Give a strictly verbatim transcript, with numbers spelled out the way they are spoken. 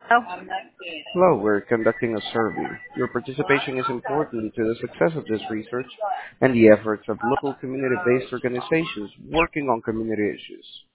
Oh, Hello, we're conducting a survey. Your participation is important to the success of this research and the efforts of local community-based organizations working on community issues.